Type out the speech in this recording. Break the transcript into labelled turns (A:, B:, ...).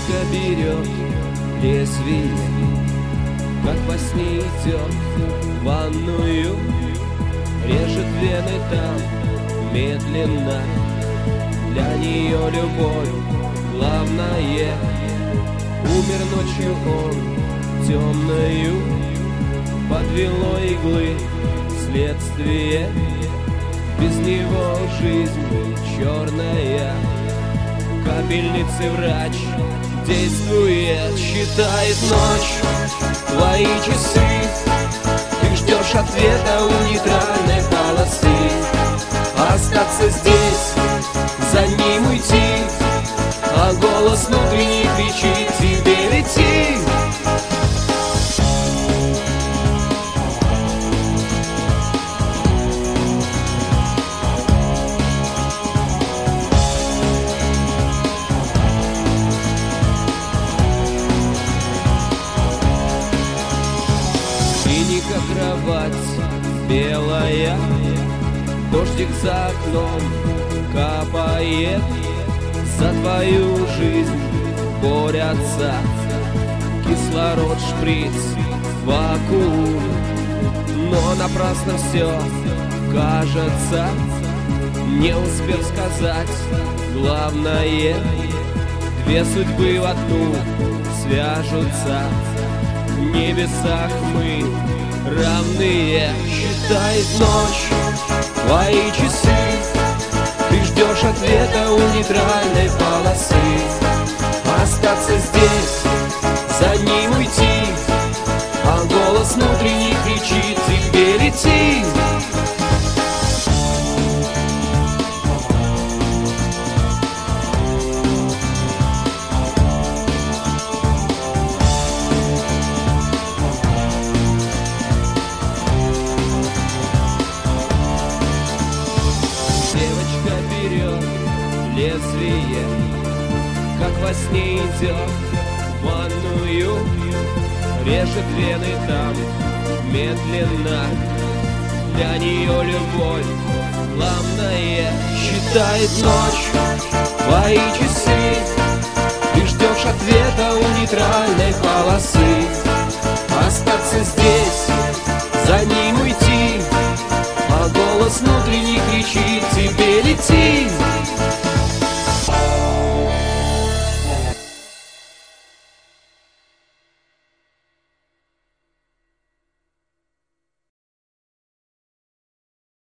A: Девочка берет лезвие, как во сне идет в ванную, режет вены там медленно. Для нее любовь главное. Умер ночью он темною, подвело иглы следствие. Без него жизнь черная. Капельницы врач действует, считает ночь твои часы. Ты ждешь ответа у нейтральной полосы. Остаться здесь, за ним уйти, а голос внутренний кричит тебе: лети. Синика кровать белая, дождик за окном капает. За твою жизнь борются кислород, шприц, вакуум. Но напрасно все кажется, не успев сказать главное. Две судьбы в одну свяжутся, в небесах мы равные. Считает ночь твои часы. Ты ждешь ответа у нейтральной полосы. Остаться здесь, за ним уйти, а голос внутренний кричит тебе: лети. Девочка берет лезвие, как во сне идет в ванную, режет вены там медленно. Для нее любовь главное. Считает ночь твои часы. Ты ждешь ответа у нейтральной полосы. Остаться здесь, за ним уйти, а голос внутренний кричит тебе: лети.